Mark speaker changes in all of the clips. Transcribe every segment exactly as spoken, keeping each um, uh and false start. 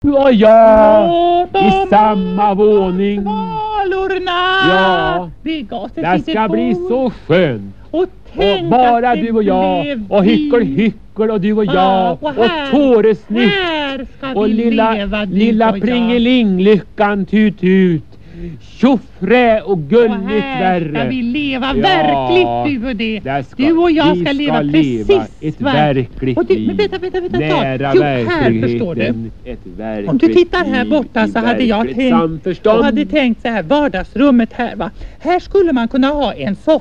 Speaker 1: Ja, ja. I samma våning.
Speaker 2: Svalorna.
Speaker 1: Ja.
Speaker 2: Det är gott.
Speaker 1: Det ska bli så skönt.
Speaker 2: Och tänk
Speaker 1: och bara
Speaker 2: att det
Speaker 1: du och jag. Och hyckel hyckel och du och jag.
Speaker 2: Ja, och
Speaker 1: och
Speaker 2: här-
Speaker 1: tåresnitt.
Speaker 2: Här ska
Speaker 1: Och
Speaker 2: vi
Speaker 1: lilla,
Speaker 2: leva, du
Speaker 1: lilla
Speaker 2: och jag.
Speaker 1: plingelinglyckan tut ut. Tjoffrä och
Speaker 2: Och
Speaker 1: gulligt
Speaker 2: här
Speaker 1: värre.
Speaker 2: ska vi leva
Speaker 1: Ja,
Speaker 2: verkligt, du och det.
Speaker 1: där ska-
Speaker 2: du och jag
Speaker 1: vi
Speaker 2: ska
Speaker 1: ska
Speaker 2: leva
Speaker 1: leva
Speaker 2: precis
Speaker 1: ett
Speaker 2: ver-
Speaker 1: verkligt
Speaker 2: och det,
Speaker 1: liv.
Speaker 2: Men vänta, vänta, vänta.
Speaker 1: Nära
Speaker 2: Jo, här förstår du.
Speaker 1: verkligheten. Ett verkligt
Speaker 2: Om du tittar här
Speaker 1: liv
Speaker 2: borta
Speaker 1: i
Speaker 2: så hade jag
Speaker 1: verkligt
Speaker 2: tänkt,
Speaker 1: samförstånd.
Speaker 2: jag hade tänkt så här, vardagsrummet här va. Här skulle man kunna ha en soff.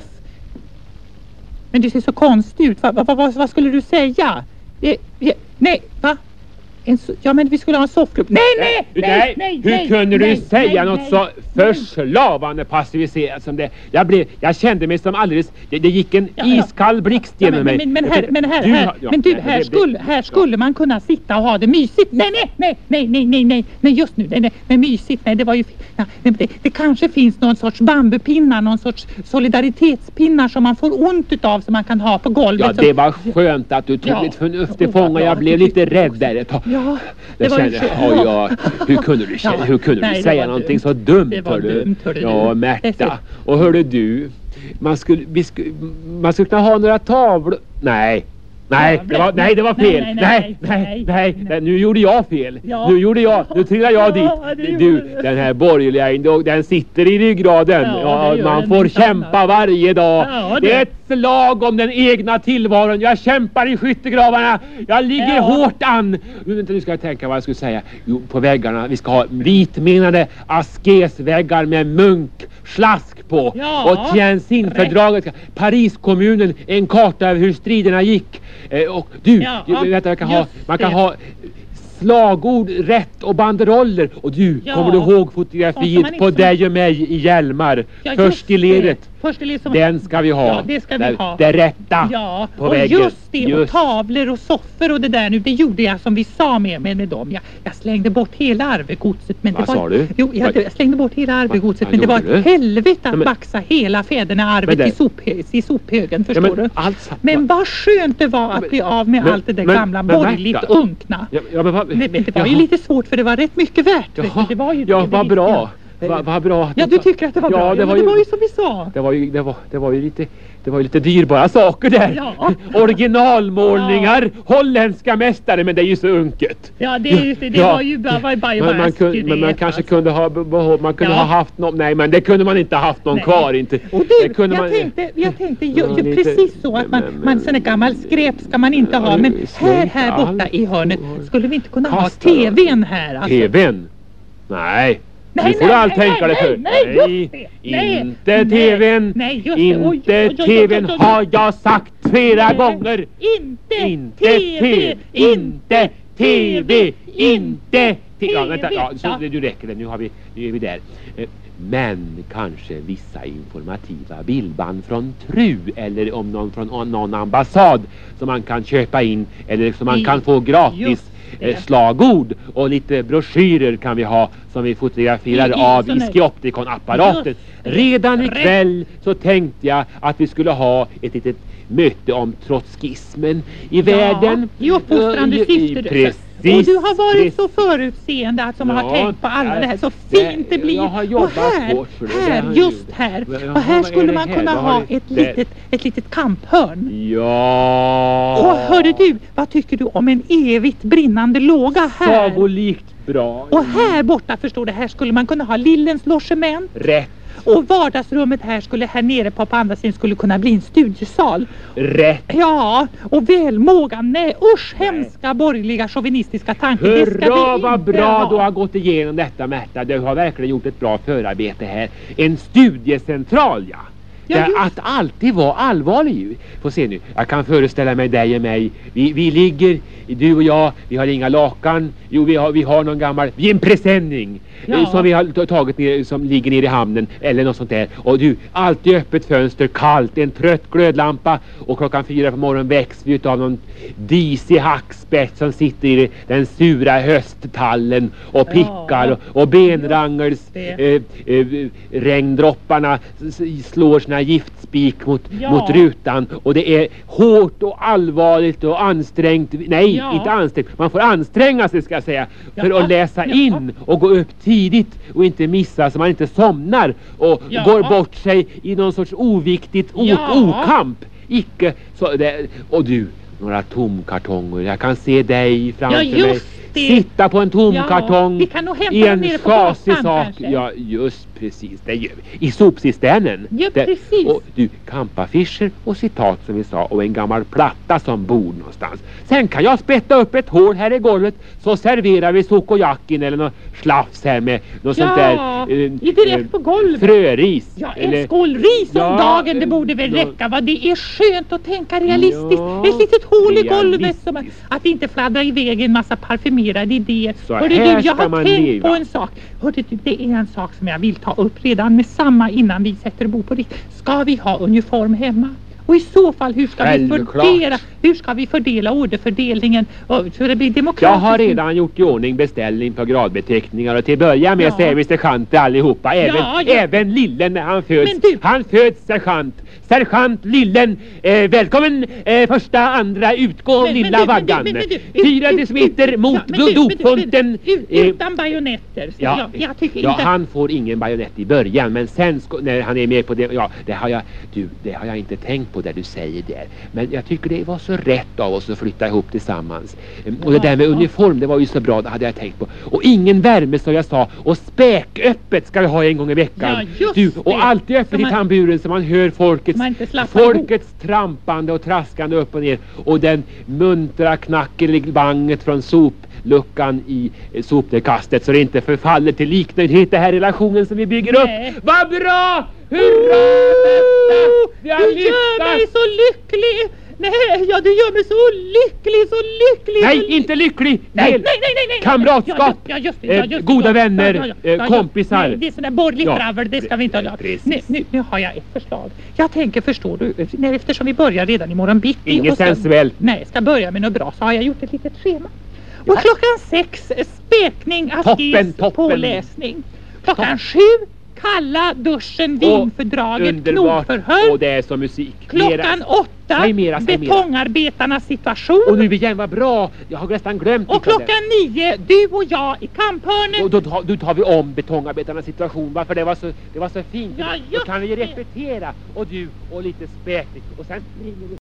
Speaker 2: Men det ser så konstigt ut. Va, va, va, vad skulle du säga? Eh, eh, nej, va? En so- ja, men vi skulle ha en soffgrupp. Nej, nej, nej,
Speaker 1: nej,
Speaker 2: nej,
Speaker 1: hur
Speaker 2: nej,
Speaker 1: kunde
Speaker 2: nej,
Speaker 1: du säga
Speaker 2: nej,
Speaker 1: något
Speaker 2: nej,
Speaker 1: så
Speaker 2: nej.
Speaker 1: förslavande passiviserat som det? Jag blev, jag kände mig som alldeles, det, det gick en
Speaker 2: Ja, ja.
Speaker 1: iskall blixt
Speaker 2: Ja,
Speaker 1: genom
Speaker 2: men,
Speaker 1: mig.
Speaker 2: men, men här, men här,
Speaker 1: Du
Speaker 2: här,
Speaker 1: har- ja,
Speaker 2: men du,
Speaker 1: nej,
Speaker 2: här
Speaker 1: det- det-
Speaker 2: skulle, här
Speaker 1: ja.
Speaker 2: skulle man kunna sitta och ha det mysigt. Nej, nej, nej, nej, nej, nej, nej, nej, just nu, nej, nej, men mysigt, nej, det var ju, ja, men det, det kanske finns någon sorts bambupinnar, någon sorts solidaritetspinnar som man får ont utav som man kan ha på golvet.
Speaker 1: Ja,
Speaker 2: som-
Speaker 1: det var skönt att du tog
Speaker 2: Ja.
Speaker 1: ett förnuftigt
Speaker 2: Och-
Speaker 1: fång och
Speaker 2: ja,
Speaker 1: jag blev
Speaker 2: det
Speaker 1: lite
Speaker 2: tyckte jag
Speaker 1: rädd
Speaker 2: också.
Speaker 1: där ett tag.
Speaker 2: Ja, det
Speaker 1: Jag
Speaker 2: var ju
Speaker 1: kände,
Speaker 2: skönt.
Speaker 1: oj, ja, hur kunde du, känna,
Speaker 2: Ja,
Speaker 1: hur kunde
Speaker 2: nej,
Speaker 1: du
Speaker 2: det
Speaker 1: säga
Speaker 2: var
Speaker 1: någonting
Speaker 2: dumt.
Speaker 1: så dumt?
Speaker 2: Det var
Speaker 1: hördu?
Speaker 2: dumt, hördu du.
Speaker 1: Ja,
Speaker 2: Det
Speaker 1: Märta.
Speaker 2: är
Speaker 1: Och hörde du, man skulle, vi skulle, man skulle kunna ha några tavlor. Nej. Nej, det var, nej, det var
Speaker 2: Nej,
Speaker 1: fel.
Speaker 2: nej,
Speaker 1: Nej,
Speaker 2: nej,
Speaker 1: nej,
Speaker 2: nej,
Speaker 1: nej, nej. Nu gjorde jag fel.
Speaker 2: Ja.
Speaker 1: Nu gjorde jag, nu trillade jag dit.
Speaker 2: Ja, det gjorde
Speaker 1: Du,
Speaker 2: du.
Speaker 1: den här borgerliga, den sitter i ryggraden.
Speaker 2: Ja,
Speaker 1: Ja,
Speaker 2: det gör
Speaker 1: man
Speaker 2: den,
Speaker 1: får
Speaker 2: inte
Speaker 1: kämpa
Speaker 2: annat.
Speaker 1: varje dag.
Speaker 2: Ja,
Speaker 1: det
Speaker 2: det-
Speaker 1: är ett slag om den egna tillvaron. Jag kämpar i skyttegravarna. Jag ligger
Speaker 2: Ja.
Speaker 1: hårt an. Nu, vänta, nu ska jag tänka vad jag skulle säga. Jo, på väggarna, vi ska ha vitmenade askesväggar med munkslask på.
Speaker 2: Ja,
Speaker 1: och Tianjin-fördraget. Pariskommunen, en karta över hur striderna gick. Eh, och du,
Speaker 2: Ja,
Speaker 1: du vet, jag kan ha,
Speaker 2: just
Speaker 1: man kan
Speaker 2: det.
Speaker 1: ha slagord, rätt och banderoller. Och du,
Speaker 2: Ja.
Speaker 1: kommer du ihåg
Speaker 2: Sånt som
Speaker 1: fotografiet
Speaker 2: man inte
Speaker 1: på
Speaker 2: som-
Speaker 1: dig och mig i Hjälmar?
Speaker 2: Ja,
Speaker 1: Först i
Speaker 2: just
Speaker 1: ledet.
Speaker 2: det. Först i ledet som...
Speaker 1: Den ska vi ha.
Speaker 2: Ja, det ska vi
Speaker 1: det,
Speaker 2: ha.
Speaker 1: Det rätta
Speaker 2: Ja,
Speaker 1: på
Speaker 2: och
Speaker 1: väggen.
Speaker 2: just det,
Speaker 1: Just.
Speaker 2: och tavlor och soffor och det där nu, det gjorde jag som vi sa med, med, med dem. Jag, jag slängde bort hela arvegodset. Men
Speaker 1: Vad
Speaker 2: det var,
Speaker 1: sa du?
Speaker 2: Jo, jag,
Speaker 1: Vad-
Speaker 2: jag slängde bort hela arvegodset,
Speaker 1: vad
Speaker 2: men det var
Speaker 1: gjorde
Speaker 2: ett
Speaker 1: du?
Speaker 2: helvete att
Speaker 1: Ja, men-
Speaker 2: baxa hela fäderna-arvet
Speaker 1: Men det-
Speaker 2: i, sophö, i sophögen,
Speaker 1: Ja,
Speaker 2: förstår
Speaker 1: men
Speaker 2: du?
Speaker 1: allt-
Speaker 2: Men vad skönt det var att
Speaker 1: men-
Speaker 2: bli av med
Speaker 1: men-
Speaker 2: allt det där
Speaker 1: men-
Speaker 2: gamla
Speaker 1: men
Speaker 2: borgerligt
Speaker 1: Märta-
Speaker 2: unkna.
Speaker 1: Ja, ja, men vad,
Speaker 2: Men, men det var ju
Speaker 1: jaha.
Speaker 2: lite svårt för det var rätt mycket värt. vet
Speaker 1: Jaha,
Speaker 2: du. Det var ju
Speaker 1: ja,
Speaker 2: det,
Speaker 1: vad
Speaker 2: det
Speaker 1: bra.
Speaker 2: visste jag.
Speaker 1: Vad vad bra. att
Speaker 2: Ja,
Speaker 1: du
Speaker 2: du tycker att det var bra. Ja,
Speaker 1: det var
Speaker 2: men
Speaker 1: ju,
Speaker 2: det var ju som vi sa.
Speaker 1: det var ju, det var, det var ju lite, det var ju lite dyrbara saker där.
Speaker 2: Ja.
Speaker 1: Originalmålningar, holländska mästare, men det är ju så unket.
Speaker 2: Ja, det, är ju- det, det
Speaker 1: Ja.
Speaker 2: var ju bara, var ju bara
Speaker 1: Men man, kunde,
Speaker 2: det,
Speaker 1: men man kanske
Speaker 2: alltså.
Speaker 1: kunde ha, behå- man kunde
Speaker 2: Ja.
Speaker 1: ha haft någon, nej men det kunde man inte ha haft någon
Speaker 2: Nej.
Speaker 1: kvar inte.
Speaker 2: Och
Speaker 1: det
Speaker 2: du,
Speaker 1: kunde
Speaker 2: jag,
Speaker 1: man,
Speaker 2: tänkte, jag tänkte ju,
Speaker 1: Ja,
Speaker 2: ju
Speaker 1: lite-
Speaker 2: precis så att man,
Speaker 1: men- men-
Speaker 2: man sån här gammal skräp ska man inte ha. Men
Speaker 1: Släng
Speaker 2: här, här borta
Speaker 1: allt
Speaker 2: i hörnet
Speaker 1: och-
Speaker 2: skulle vi inte kunna ha
Speaker 1: Kasta
Speaker 2: tvn här. Alltså.
Speaker 1: tvn? Nej.
Speaker 2: Nej,
Speaker 1: Nu får
Speaker 2: nej,
Speaker 1: du allt
Speaker 2: nej,
Speaker 1: tänka dig
Speaker 2: nej,
Speaker 1: för.
Speaker 2: nej, just det. Nej,
Speaker 1: inte
Speaker 2: nej,
Speaker 1: tvn.
Speaker 2: nej, just det.
Speaker 1: Inte
Speaker 2: Oj, oj, oj, oj,
Speaker 1: tvn
Speaker 2: oj, oj.
Speaker 1: har jag sagt flera
Speaker 2: Nej,
Speaker 1: gånger.
Speaker 2: Inte,
Speaker 1: Inte tv, inte tv, inte tv. Ja, vänta, ja, så,
Speaker 2: Ja.
Speaker 1: du räcker det. Nu, har vi, nu är vi där. Eh, Men kanske vissa informativa bildband från Tru eller om någon från någon ambassad som man kan köpa in eller som man
Speaker 2: I-
Speaker 1: kan få gratis.
Speaker 2: just det.
Speaker 1: Eh, slagord och lite broschyrer kan vi ha som vi fotograferar
Speaker 2: I- i
Speaker 1: av
Speaker 2: sån
Speaker 1: i
Speaker 2: här-
Speaker 1: Skiopticon-apparaten.
Speaker 2: Just det.
Speaker 1: Redan
Speaker 2: Rätt.
Speaker 1: ikväll så tänkte jag att vi skulle ha ett litet möte om trotskismen i världen.
Speaker 2: I uppfostrande
Speaker 1: Ja, i- i-
Speaker 2: syfte.
Speaker 1: Precis.
Speaker 2: Och du har varit
Speaker 1: precis.
Speaker 2: så förutseende att som
Speaker 1: Ja,
Speaker 2: har tänkt på alla
Speaker 1: ja,
Speaker 2: det här. Så fint det blir.
Speaker 1: jag har
Speaker 2: Och
Speaker 1: jobbat
Speaker 2: här,
Speaker 1: hårt för det. Det
Speaker 2: här,
Speaker 1: har
Speaker 2: just
Speaker 1: jag-
Speaker 2: här.
Speaker 1: Jaha,
Speaker 2: Och här
Speaker 1: vad är
Speaker 2: skulle
Speaker 1: det
Speaker 2: man
Speaker 1: här?
Speaker 2: kunna
Speaker 1: Vad har
Speaker 2: ha
Speaker 1: det-
Speaker 2: ett
Speaker 1: det-
Speaker 2: litet, ett litet kamphörn.
Speaker 1: Ja.
Speaker 2: Och hörde du, vad tycker du om en evigt brinnande låga här?
Speaker 1: Sagolikt bra.
Speaker 2: Och här borta, förstår du, här skulle man kunna ha Lillens logement.
Speaker 1: Rätt.
Speaker 2: Och vardagsrummet här skulle, här nere på, på andra sidan skulle kunna bli en studiesal.
Speaker 1: Rätt.
Speaker 2: Ja, och välmågan, nej usch, hemska borgerliga chauvinistiska tankar. Det ska
Speaker 1: Hurra
Speaker 2: vi
Speaker 1: vad
Speaker 2: inte
Speaker 1: bra
Speaker 2: ha.
Speaker 1: du har gått igenom detta, Märta. Du har verkligen gjort ett bra förarbete här. En studiecentral, ja.
Speaker 2: Ja,
Speaker 1: Där
Speaker 2: just-
Speaker 1: att alltid vara allvarlig. Få se nu, jag kan föreställa mig dig och mig. Vi, vi ligger, du och jag, vi har inga lakan. Jo, vi har, vi har någon gammal, vi är en presenning.
Speaker 2: Ja.
Speaker 1: eh, Som vi har t- tagit ner, som ligger nere i hamnen. Eller något sånt där. Och du, alltid öppet fönster, kallt, en trött glödlampa. Och klockan fyra på morgonen väcks vi utav någon disig hackspett som sitter i den sura hösttallen och pickar.
Speaker 2: Ja.
Speaker 1: Och, och benrangels
Speaker 2: Just
Speaker 1: eh, eh, regndropparna s- s- slår sina sån här giftspik mot,
Speaker 2: Ja.
Speaker 1: mot rutan. Och det är hårt och allvarligt och ansträngt. Nej,
Speaker 2: Ja.
Speaker 1: inte ansträngt. Man får anstränga sig, ska jag säga, för
Speaker 2: Ja.
Speaker 1: att läsa
Speaker 2: Ja.
Speaker 1: in och gå upp tidigt och inte missa så man inte somnar och
Speaker 2: Ja.
Speaker 1: går bort sig i någon sorts oviktigt o-
Speaker 2: Ja.
Speaker 1: okamp. Icke så det, och du, några tomkartonger. Jag kan se dig framför
Speaker 2: Ja, just
Speaker 1: mig.
Speaker 2: det.
Speaker 1: Sitta på en tomkartong.
Speaker 2: Ja, vi kan nog hämta
Speaker 1: i
Speaker 2: dem
Speaker 1: en
Speaker 2: nere på
Speaker 1: chasig
Speaker 2: gatan
Speaker 1: sak.
Speaker 2: kanske.
Speaker 1: Ja, just precis. Det gör vi. I sopcisternen.
Speaker 2: Ja,
Speaker 1: Det-
Speaker 2: precis.
Speaker 1: Och du, kampaffischer och citat som vi sa och en gammal platta som bor någonstans. Sen kan jag spetta upp ett hål här i golvet så serverar vi sokojakin eller något slafs här med något
Speaker 2: Ja,
Speaker 1: sånt där.
Speaker 2: i direkt på golvet.
Speaker 1: Fröris.
Speaker 2: Ja,
Speaker 1: eller-
Speaker 2: en skål ris om
Speaker 1: Ja,
Speaker 2: dagen, det borde väl
Speaker 1: ja.
Speaker 2: räcka, va? Det är skönt att tänka realistiskt.
Speaker 1: Ja,
Speaker 2: Ett litet hål i golvet,
Speaker 1: realistiskt.
Speaker 2: som, att inte fladdra iväg en massa parfymerade idéer.
Speaker 1: Så
Speaker 2: Hörde
Speaker 1: här
Speaker 2: du, jag
Speaker 1: ska
Speaker 2: har
Speaker 1: man
Speaker 2: tänkt
Speaker 1: leva.
Speaker 2: på en sak. Hörde du, det är en sak som jag vill ta upp redan med samma innan vi sätter bo på riktigt. Ska vi ha uniform hemma? Och i så fall, hur ska vi
Speaker 1: Självklart.
Speaker 2: fördela, hur ska vi fördela orderfördelningen och, så det blir
Speaker 1: Jag
Speaker 2: demokratiskt?
Speaker 1: har redan gjort i ordning beställning på gradbeteckningar och till början med
Speaker 2: Ja.
Speaker 1: säger vi sergeant allihopa. Även,
Speaker 2: Ja, ja.
Speaker 1: även Lillen när han föds.
Speaker 2: Men du-
Speaker 1: Han föds sergeant. Sergeant Lillen. Eh, välkommen eh, första, andra, utgå
Speaker 2: Men- men
Speaker 1: lilla
Speaker 2: du- men du-
Speaker 1: vaggan.
Speaker 2: men- men du- ut-
Speaker 1: Fyra
Speaker 2: ut-
Speaker 1: decimeter
Speaker 2: ut-
Speaker 1: mot
Speaker 2: ja, men du- men du-
Speaker 1: dopfunten.
Speaker 2: men du- ut-
Speaker 1: Eh,
Speaker 2: Utan bajonetter. Så
Speaker 1: Ja,
Speaker 2: jag, jag tycker
Speaker 1: ja
Speaker 2: inte...
Speaker 1: han får ingen bajonett i början, men sen sko- när han är med på det, ja, det har jag, du, det har jag inte tänkt på där du säger det. Men jag tycker det var så rätt av oss att flytta ihop tillsammans. Ehm, Och det där med
Speaker 2: Ja.
Speaker 1: uniform, det var ju så bra, det hade jag tänkt på. Och ingen värme som jag sa, och späköppet ska vi ha en gång i veckan.
Speaker 2: Ja, just
Speaker 1: du,
Speaker 2: det.
Speaker 1: och alltid öppet
Speaker 2: Så
Speaker 1: i
Speaker 2: man-
Speaker 1: tamburen så man hör folkets,
Speaker 2: man inte slappar ihop.
Speaker 1: folkets trampande och traskande upp och ner. Och den muntra knacken i banget från sopluckan i eh, sopnedkastet så det inte förfaller till liknöjdhet det här relationen som vi bygger
Speaker 2: Nej.
Speaker 1: upp. Vad bra! Hurra! Detta! Vi har
Speaker 2: Du gör mig
Speaker 1: lyckats!
Speaker 2: så lycklig! Nej, ja, du gör mig så lycklig, så lycklig! så
Speaker 1: Nej,
Speaker 2: lycklig.
Speaker 1: inte lycklig!
Speaker 2: Nej,
Speaker 1: Fel.
Speaker 2: nej, nej, nej, nej.
Speaker 1: Kamratskap,
Speaker 2: Ja, ja, just det, ja,
Speaker 1: eh,
Speaker 2: just det,
Speaker 1: goda
Speaker 2: ja,
Speaker 1: vänner,
Speaker 2: ja, ja,
Speaker 1: eh,
Speaker 2: ja, ja.
Speaker 1: kompisar.
Speaker 2: Nej, det är sån där borgerligt
Speaker 1: Ja,
Speaker 2: dravel, det ska vi inte
Speaker 1: pre-
Speaker 2: ha.
Speaker 1: precis.
Speaker 2: Nu, nu, nu har jag ett förslag. Jag tänker, förstår du, när, eftersom vi börjar redan imorgon bitti.
Speaker 1: Inget
Speaker 2: och ska-
Speaker 1: sensuellt.
Speaker 2: Nej, ska börja med något bra, så har jag gjort ett litet schema.
Speaker 1: Ja.
Speaker 2: Och klockan sex, eh, spekning,
Speaker 1: Toppen,
Speaker 2: askes,
Speaker 1: toppen.
Speaker 2: påläsning. Klockan sju, kalla, duschen,
Speaker 1: Och
Speaker 2: vinfördraget,
Speaker 1: underbart.
Speaker 2: knogförhör.
Speaker 1: Och det är som musik.
Speaker 2: Klockan
Speaker 1: Mera.
Speaker 2: åtta,
Speaker 1: Säg mera, säg mera.
Speaker 2: betongarbetarnas situation.
Speaker 1: Och nu igen, vad bra! Jag har nästan glömt
Speaker 2: Och
Speaker 1: lite av det.
Speaker 2: klockan nio, du och jag i kamphörnet.
Speaker 1: Och då, tar- då tar vi om betongarbetarnas situation. Varför det var så, det var så fint.
Speaker 2: Ja,
Speaker 1: Då
Speaker 2: just
Speaker 1: kan vi
Speaker 2: det.
Speaker 1: repetera. Och du och lite späkning. Och sen springer vi